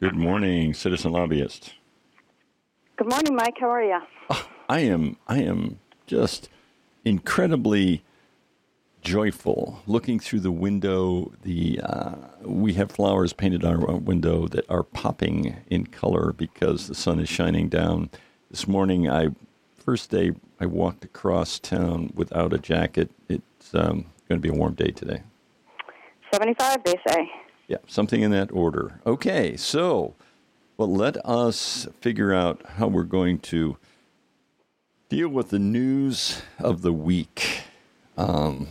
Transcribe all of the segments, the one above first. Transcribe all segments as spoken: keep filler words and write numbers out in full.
Good morning, citizen lobbyist. Good morning, Mike. How are you? Oh, I am. I am just incredibly joyful looking through the window. The uh, we have flowers painted on our window that are popping in color because the sun is shining down. This morning, I first day I walked across town without a jacket. It's um, going to be a warm day today. seventy-five, they say. Yeah, something in that order. Okay, so, well, let us figure out how we're going to deal with the news of the week. Um,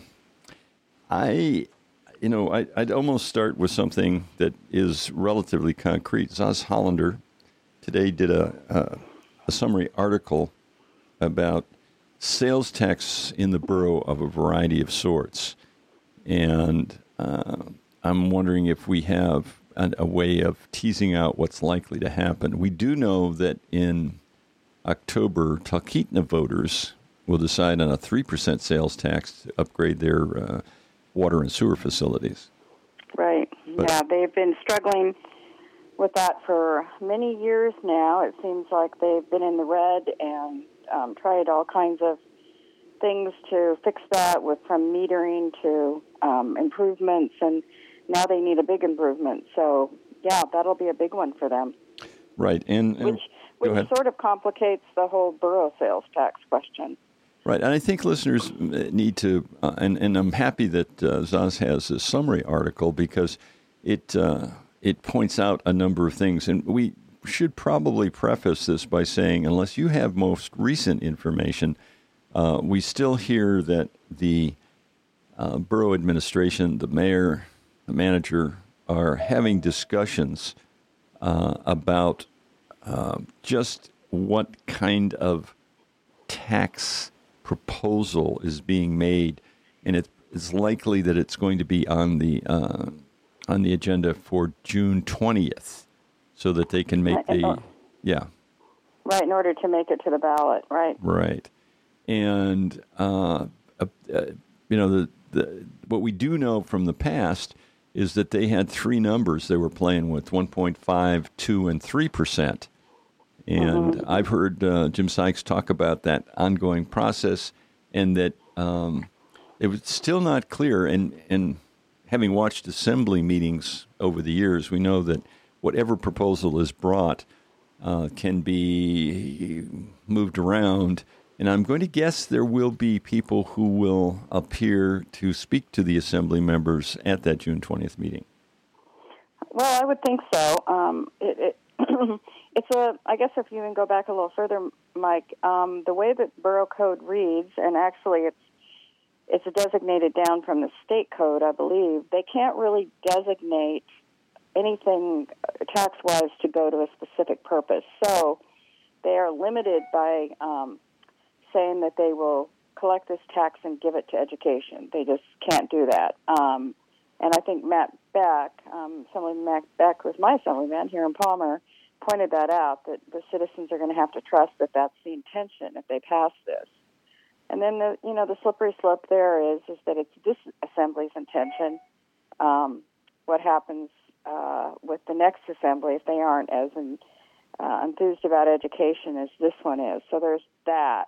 I, you know, I, I'd almost start with something that is relatively concrete. Zaz Hollander today did a, a, a summary article about sales tax in the borough of a variety of sorts. And uh, I'm wondering if we have an, a way of teasing out what's likely to happen. We do know that in October, Talkeetna voters will decide on a three percent sales tax to upgrade their uh, water and sewer facilities. Right. But, yeah, they've been struggling with that for many years now. It seems like they've been in the red and um, tried all kinds of things to fix that, with from metering to um, improvements, and now they need a big improvement. So, yeah, that'll be a big one for them. Right, and, and which, which sort of complicates the whole borough sales tax question. Right, and I think listeners need to, uh, and, and I'm happy that uh, Zaz has a summary article because it uh, it points out a number of things, and we should probably preface this by saying, unless you have most recent information, uh, we still hear that the uh, borough administration, the mayor, the manager, are having discussions uh, about uh, just what kind of tax proposal is being made, and it is likely that it's going to be on the uh, on the agenda for June twentieth, so that they can make the yeah right in order to make it to the ballot. Right, right, and uh, uh, you know the, the what we do know from the past is that they had three numbers they were playing with: one point five, two, and three percent. And mm-hmm. I've heard uh, Jim Sykes talk about that ongoing process, and that um, it was still not clear. And, and having watched assembly meetings over the years, we know that whatever proposal is brought uh, can be moved around. And I'm going to guess there will be people who will appear to speak to the assembly members at that June twentieth meeting. Well, I would think so. Um, it, it It's a, I guess if you even go back a little further, Mike, um, the way that Borough Code reads, and actually it's it's designated down from the state code, I believe, they can't really designate anything tax-wise to go to a specific purpose. So they are limited by um, saying that they will collect this tax and give it to education. They just can't do that. Um, and I think Matt Beck, um, Assemblyman Matt Beck was my assemblyman here in Palmer, pointed that out, that the citizens are going to have to trust that that's the intention if they pass this. And then, the you know, the slippery slope there is is that it's this assembly's intention. Um, what happens uh, with the next assembly if they aren't as in, uh, enthused about education as this one is? So there's that.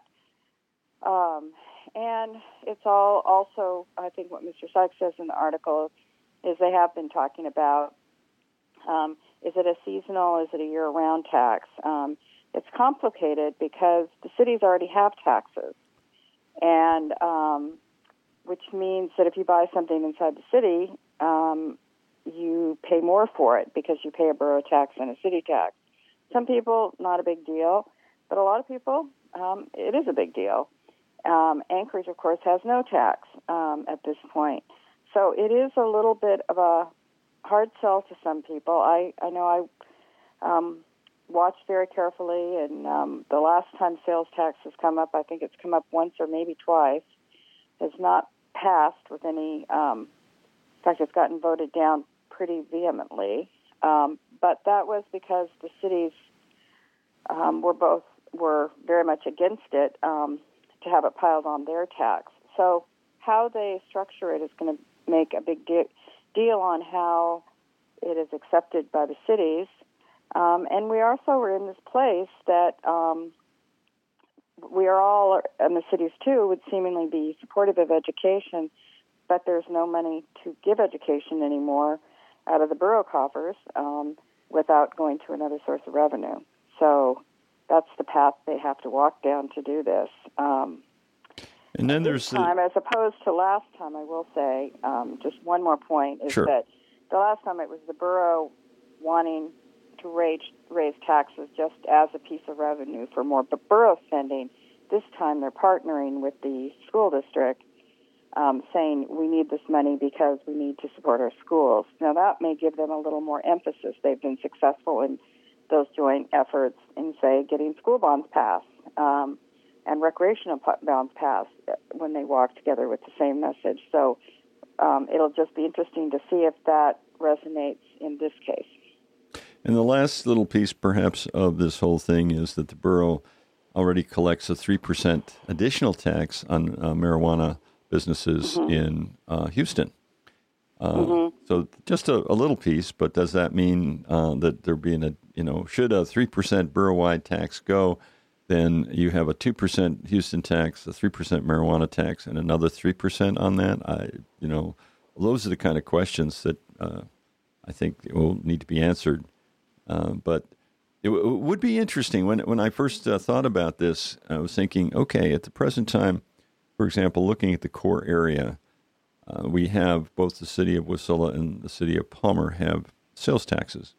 Um, and it's all also, I think what Mister Sykes says in the article is they have been talking about um, is it a seasonal, is it a year-round tax? Um, it's complicated because the cities already have taxes, and um, which means that if you buy something inside the city, um, you pay more for it because you pay a borough tax and a city tax. Some people, not a big deal, but a lot of people, um, it is a big deal. Um, Anchorage, of course, has no tax um, at this point. So it is a little bit of a hard sell to some people. I, I know I um, watched very carefully, and um, the last time sales tax has come up, I think it's come up once or maybe twice, has not passed with any, um, in fact, it's gotten voted down pretty vehemently. Um, but that was because the cities um, were both were very much against it um, to have it piled on their tax. So how they structure it is going to make a big de- deal on how it is accepted by the cities. Um, and we also are in this place that um, we are all, and the cities too, would seemingly be supportive of education, but there's no money to give education anymore out of the borough coffers um, without going to another source of revenue. So that's the path they have to walk down to do this. Um, and then this there's time, the, as opposed to last time, I will say, um, just one more point, is sure. that the last time it was the borough wanting to raise, raise taxes just as a piece of revenue for more borough spending. This time they're partnering with the school district, um, saying we need this money because we need to support our schools. Now that may give them a little more emphasis. They've been successful in those joint efforts in, say, getting school bonds passed um, and recreational bonds passed when they walk together with the same message. So um, it'll just be interesting to see if that resonates in this case. And the last little piece, perhaps, of this whole thing is that the borough already collects a three percent additional tax on uh, marijuana businesses mm-hmm. in uh, Houston. Uh, mm-hmm. So just a, a little piece, but does that mean uh, that there being a, you know, should a three percent borough-wide tax go, then you have a two percent Houston tax, a three percent marijuana tax, and another three percent on that? I, you know, those are the kind of questions that uh, I think will need to be answered. Uh, but it, w- it would be interesting. When when I first uh, thought about this, I was thinking, okay, at the present time, for example, looking at the core area, uh, we have both the city of Wasilla and the city of Palmer have sales taxes.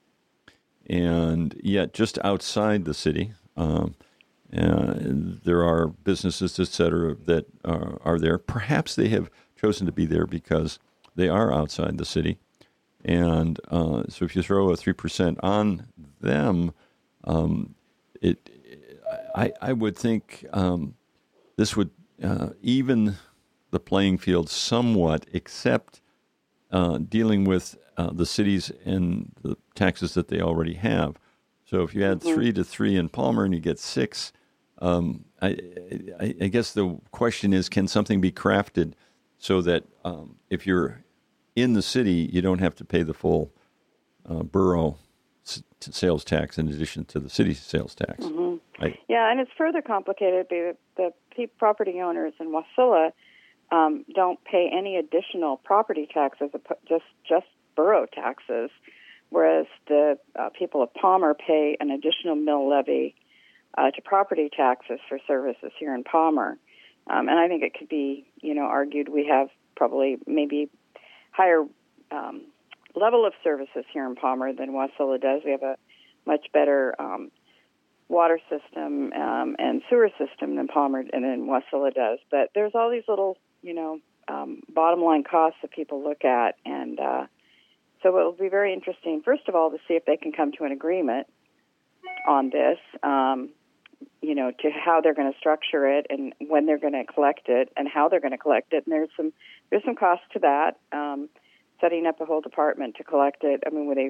And yet just outside the city, um, uh, there are businesses, et cetera, that are, are there. Perhaps they have chosen to be there because they are outside the city. And uh, so if you throw a three percent on them, um, it, I, I would think um, this would uh, even the playing field somewhat, except uh, dealing with uh, the cities and the taxes that they already have. So if you add mm-hmm. three to three in Palmer and you get six, um, I, I, I guess the question is, can something be crafted so that um, if you're in the city, you don't have to pay the full uh, borough s- sales tax in addition to the city sales tax. Mm-hmm. I, yeah, and it's further complicated because the, the property owners in Wasilla um, don't pay any additional property taxes, just just borough taxes, whereas the uh, people of Palmer pay an additional mill levy uh, to property taxes for services here in Palmer. Um, and I think it could be, you know, argued we have probably maybe higher um, level of services here in Palmer than Wasilla does. We have a much better um, water system um, and sewer system than Palmer and then Wasilla does. But there's all these little, you know, um, bottom line costs that people look at. And uh, so it will be very interesting, first of all, to see if they can come to an agreement on this, um, you know, to how they're going to structure it and when they're going to collect it and how they're going to collect it. And there's some there's some cost to that, um, setting up a whole department to collect it. I mean, where they,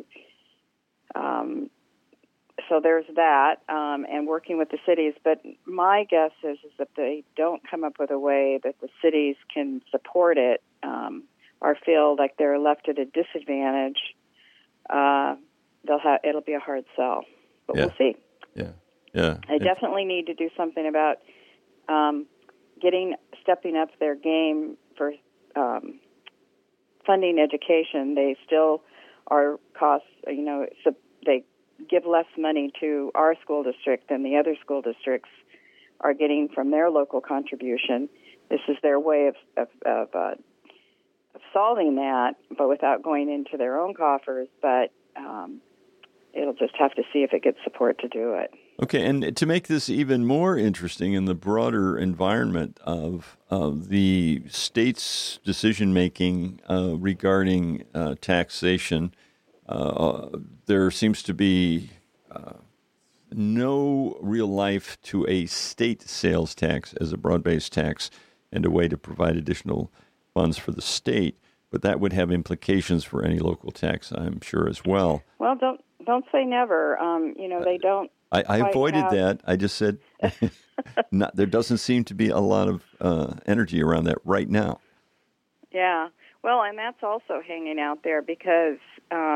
um, so there's that, um, and working with the cities. But my guess is, is that they don't come up with a way that the cities can support it um, or feel like they're left at a disadvantage. Uh, they'll have it'll be a hard sell, but yeah. we'll see. Yeah. Yeah, they definitely need to do something about um, getting, stepping up their game for um, funding education. They still are costs, you know, so they give less money to our school district than the other school districts are getting from their local contribution. This is their way of of, of, uh, of solving that, but without going into their own coffers. But um, it'll just have to see if it gets support to do it. Okay, and to make this even more interesting in the broader environment of, of the state's decision-making uh, regarding uh, taxation, uh, there seems to be uh, no real life to a state sales tax as a broad-based tax and a way to provide additional funds for the state, but that would have implications for any local tax, I'm sure, as well. Well, don't don't say never. Um, you know, they don't. I, I avoided have... that. I just said not, there doesn't seem to be a lot of uh, energy around that right now. Yeah. Well, and that's also hanging out there because um,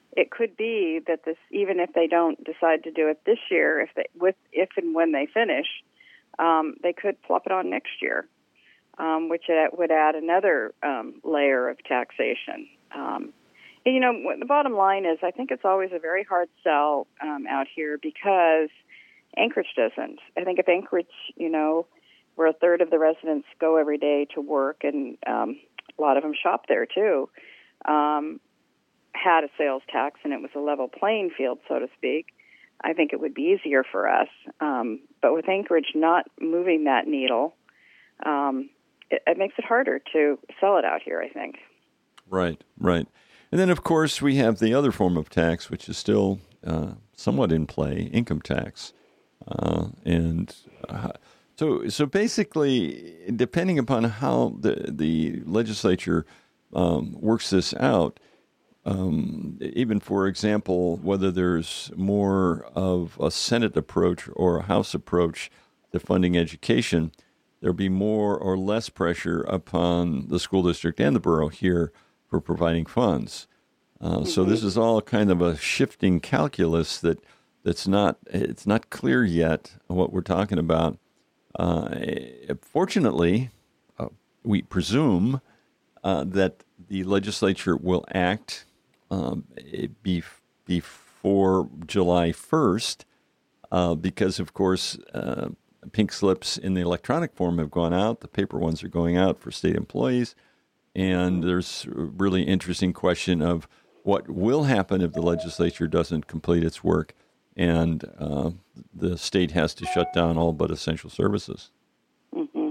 it could be that this, even if they don't decide to do it this year, if they, with if and when they finish, um, they could plop it on next year, um, which would add another um, layer of taxation. Um, and, you know, the bottom line is, I think it's always a very hard sell um, out here because Anchorage doesn't. I think if Anchorage, you know, where a third of the residents go every day to work, and um, a lot of them shop there too, um, had a sales tax and it was a level playing field, so to speak, I think it would be easier for us. Um, but with Anchorage not moving that needle, um, it, it makes it harder to sell it out here, I think. Right, right. And then, of course, we have the other form of tax, which is still uh, somewhat in play, income tax. Uh, and uh, so so basically, depending upon how the, the legislature um, works this out, Um, even, for example, whether there's more of a Senate approach or a House approach to funding education, there'll be more or less pressure upon the school district and the borough here for providing funds. Uh, mm-hmm. So this is all kind of a shifting calculus that that's not it's not clear yet what we're talking about. Uh, fortunately, uh, we presume uh, that the legislature will act Um, be, before July first, uh, because, of course, uh, pink slips in the electronic form have gone out. The paper ones are going out for state employees. And there's a really interesting question of what will happen if the legislature doesn't complete its work and uh, the state has to shut down all but essential services. Mm-hmm.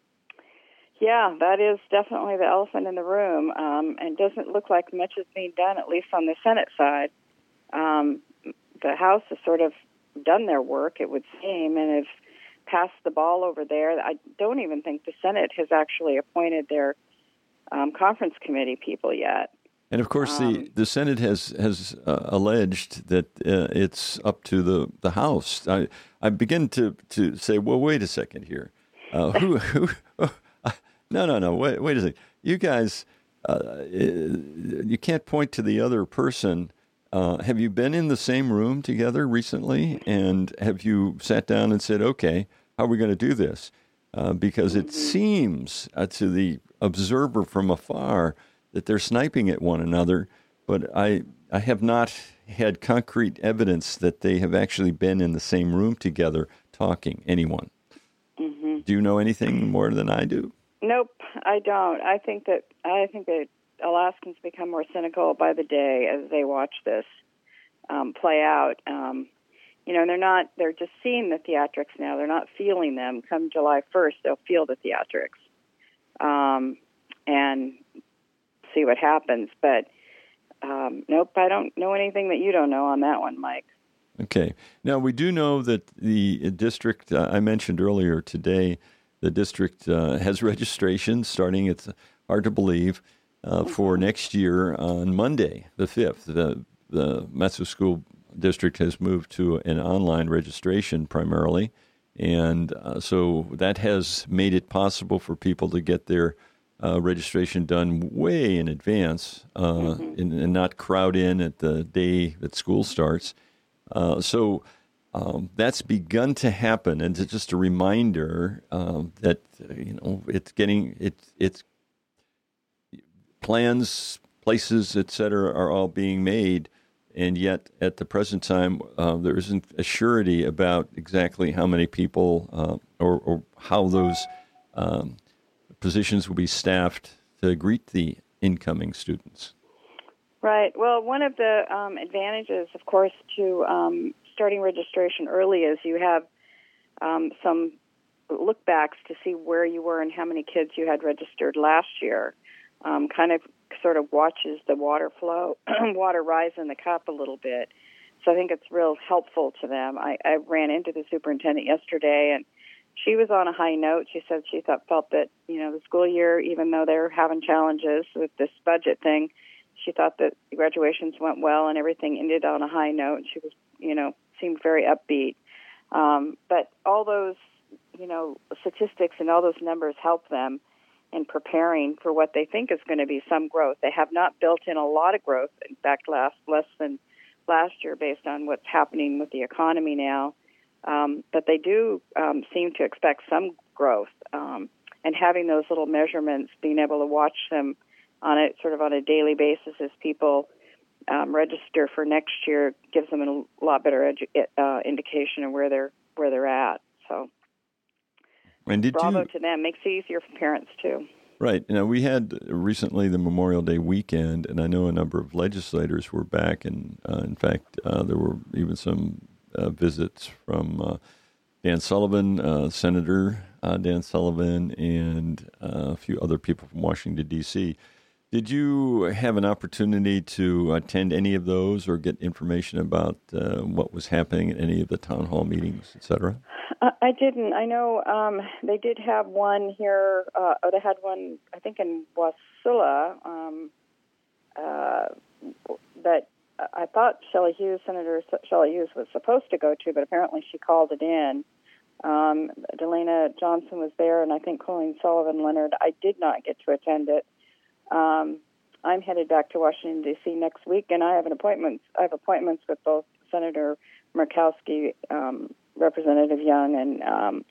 Yeah, that is definitely the elephant in the room, um, and doesn't look like much is being done, at least on the Senate side. Um, the House has sort of done their work, it would seem, and have passed the ball over there. I don't even think the Senate has actually appointed their um, conference committee people yet. And, of course, um, the, the Senate has, has uh, alleged that uh, it's up to the, the House. I, I begin to, to say, well, wait a second here. Uh, who... who No, no, no. Wait, wait a second. You guys, uh, you can't point to the other person. Uh, have you been in the same room together recently? And have you sat down and said, okay, how are we going to do this? Uh, because it seems uh, to the observer from afar that they're sniping at one another. But I, I have not had concrete evidence that they have actually been in the same room together talking, anyone. Mm-hmm. Do you know anything more than I do? Nope, I don't. I think that I think that Alaskans become more cynical by the day as they watch this um, play out. Um, you know, they're not. They're just seeing the theatrics now. They're not feeling them. Come July first, they'll feel the theatrics um, and see what happens. But um, nope, I don't know anything that you don't know on that one, Mike. Okay. Now we do know that the district uh, I mentioned earlier today. The district uh, has registration starting, it's hard to believe, uh, for next year on Monday, the fifth. The, the Mat-Su School District has moved to an online registration primarily. And uh, so that has made it possible for people to get their uh, registration done way in advance uh, mm-hmm. and, and not crowd in at the day that school starts. Uh, so... Um, that's begun to happen, and it's just a reminder um, that uh, you know it's getting it's it's plans, places, et cetera, are all being made, and yet at the present time uh, there isn't a surety about exactly how many people uh, or, or how those um, positions will be staffed to greet the incoming students. Right. Well, one of the um, advantages, of course, to um, starting registration early is you have um, some look-backs to see where you were and how many kids you had registered last year. Um, kind of sort of watches the water flow, water rise in the cup a little bit. So I think it's real helpful to them. I, I ran into the superintendent yesterday, and she was on a high note. She said she thought, felt that, you know, the school year, even though they're having challenges with this budget thing, she thought that the graduations went well and everything ended on a high note. She was, you know, seemed very upbeat. Um, but all those, you know, statistics and all those numbers help them. in preparing for what they think is going to be some growth. They have not built in a lot of growth. In fact, last less than last year based on what's happening with the economy now. Um, but they do um, seem to expect some growth. Um, and having those little measurements, being able to watch them on a sort of on a daily basis as people um, register for next year gives them a lot better edu- uh, indication of where they're where they're at. So, and did bravo you, to them. Makes it easier for parents too. Right. Now, we had recently the Memorial Day weekend, and I know a number of legislators were back, and uh, in fact, uh, there were even some uh, visits from uh, Dan Sullivan, uh, Senator uh, Dan Sullivan, and uh, a few other people from Washington, D C. Did you have an opportunity to attend any of those or get information about uh, what was happening at any of the town hall meetings, et cetera? Uh, I didn't. I know um, they did have one here. Uh, oh, they had one, I think, in Wasilla um, uh, that I thought Shelley Hughes, Senator Shelley Hughes, was supposed to go to, but apparently she called it in. Um, Delana Johnson was there, and I think Colleen Sullivan Leonard. I did not get to attend it. Um, I'm headed back to Washington, D C next week, and I have an appointment. I have appointments with both Senator Murkowski, um, Representative Young, and um,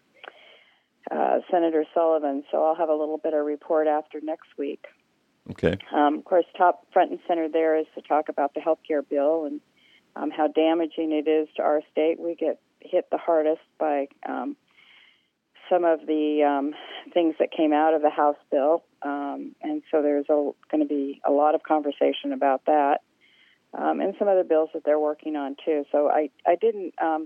uh, Senator Sullivan. So I'll have a little bit of report after next week. Okay. Um, of course, top front and center there is to talk about the health care bill and um, how damaging it is to our state. We get hit the hardest by um, some of the um, things that came out of the House bill, um, and so there's going to be a lot of conversation about that, um, and some other bills that they're working on too. So I, I didn't um,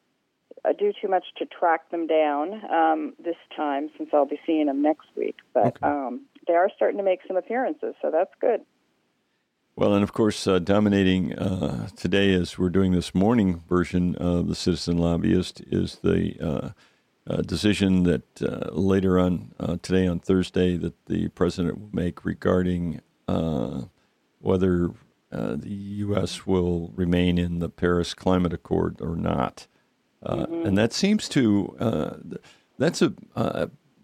do too much to track them down um, this time, since I'll be seeing them next week, but Okay. um, they are starting to make some appearances, so that's good. Well, and of course, uh, dominating uh, today as we're doing this morning version of the Citizen Lobbyist is the uh, uh, decision that uh, later on uh, today on Thursday that the president will make regarding uh, whether uh, the U S will remain in the Paris Climate Accord or not. Uh, mm-hmm. And that seems to, uh, that's a, uh,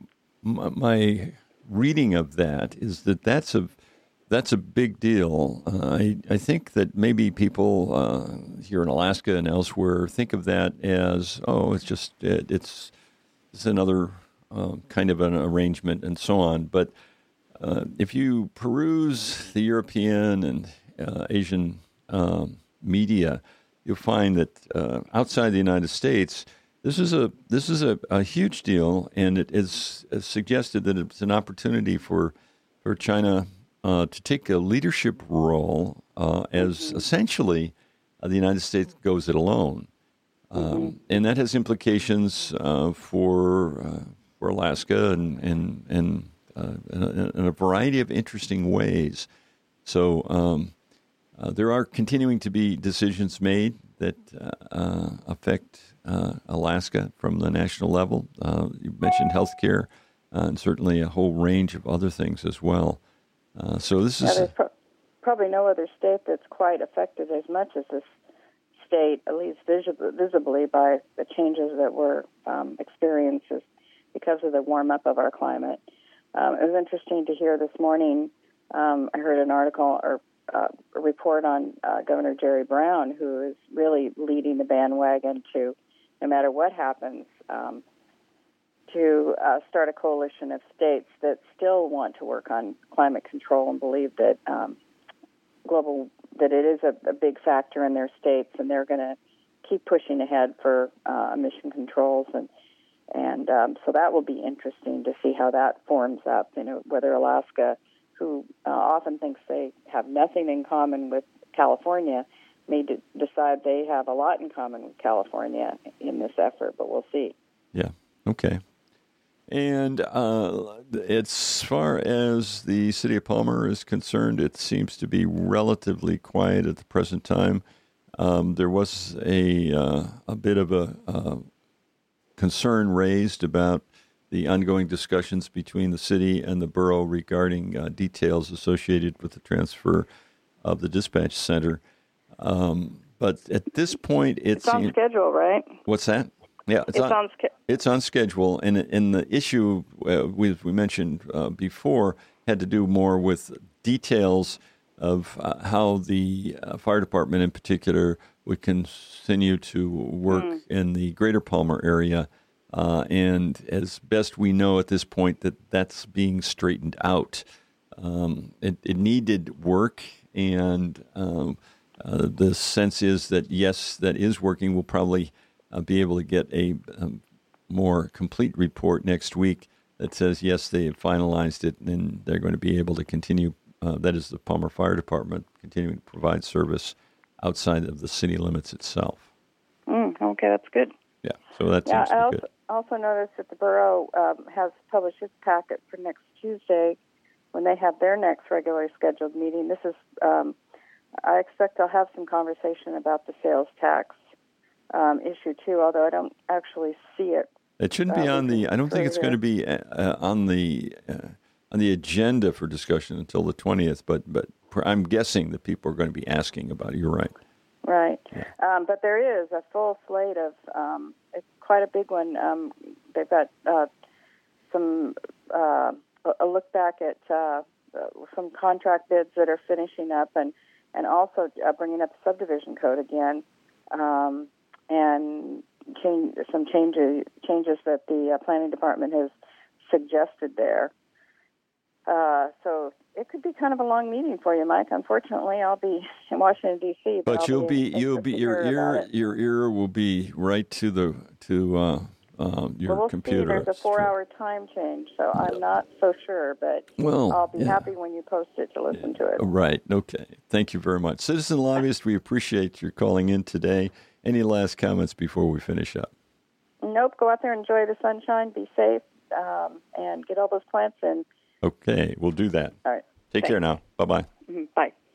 my reading of that is that that's a, That's a big deal. Uh, I, I think that maybe people uh, here in Alaska and elsewhere think of that as, oh, it's just, it, it's it's another uh, kind of an arrangement and so on. But uh, if you peruse the European and uh, Asian um, media, you'll find that uh, outside the United States, this is a this is a, a huge deal, and it is suggested that it's an opportunity for for China Uh, to take a leadership role uh, as essentially uh, the United States goes it alone. Um, mm-hmm. And that has implications uh, for uh, for Alaska and, and, and uh, in, a, in a variety of interesting ways. So um, uh, there are continuing to be decisions made that uh, uh, affect uh, Alaska from the national level. Uh, you mentioned healthcare uh, and certainly a whole range of other things as well. Uh, so this yeah, is there's pro- probably no other state that's quite affected as much as this state, at least vis- visibly, by the changes that we're um, experiencing because of the warm up of our climate. Um, it was interesting to hear this morning. Um, I heard an article or uh, a report on uh, Governor Jerry Brown, who is really leading the bandwagon to, no matter what happens, um, to uh, start a coalition of states that still want to work on climate control and believe that um, global that it is a, a big factor in their states, and they're going to keep pushing ahead for uh, emission controls, and and um, so that will be interesting to see how that forms up. You know, whether Alaska, who uh, often thinks they have nothing in common with California, may d- decide they have a lot in common with California in this effort, but we'll see. Yeah. Okay. And uh, as far as the city of Palmer is concerned, it seems to be relatively quiet at the present time. Um, there was a uh, a bit of a uh, concern raised about the ongoing discussions between the city and the borough regarding uh, details associated with the transfer of the dispatch center. Um, but at this point, it's, it's on schedule, right? What's that? Yeah, it's, it's on, on sch- it's on schedule, and and the issue uh, we we mentioned uh, before had to do more with details of uh, how the uh, fire department, in particular, would continue to work mm. in the Greater Palmer area, uh, and as best we know at this point, that that's being straightened out. Um, it, it needed work, and um, uh, the sense is that yes, that is working. We'll probably Uh, be able to get a um, more complete report next week that says, yes, they have finalized it and they're going to be able to continue, uh, that is the Palmer Fire Department, continuing to provide service outside of the city limits itself. Mm, okay, that's good. Yeah, so that yeah, seems to I be also, good. also noticed that the borough um, has published its packet for next Tuesday when they have their next regularly scheduled meeting. This is, um, I expect they'll have some conversation about the sales tax Um, issue too, although I don't actually see it. It shouldn't be uh, on the. I don't think it's here. going to be uh, on the uh, on the agenda for discussion until the twentieth. But but I'm guessing that people are going to be asking about it. You're right. Right, Yeah. um, but there is a full slate of. Um, it's quite a big one. Um, they've got uh, some uh, a look back at uh, some contract bids that are finishing up, and and also uh, bringing up the subdivision code again. Um, and change, some changes changes that the uh, planning department has suggested there. Uh, so it could be kind of a long meeting for you, Mike. Unfortunately, I'll be in Washington D C. But, but you'll be, be you'll be your ear your ear will be right to the to uh, uh, your well, we'll computer. See. There's a four-hour time change, so yeah. I'm not so sure. But well, I'll be yeah. happy when you post it to listen yeah. to it. Right. Okay. Thank you very much, Citizen Lobbyist. We appreciate your calling in today. Any last comments before we finish up? Nope. Go out there, enjoy the sunshine, be safe, um, and get all those plants in. Okay, we'll do that. All right. Take Thanks. care now. Bye-bye. Mm-hmm. Bye.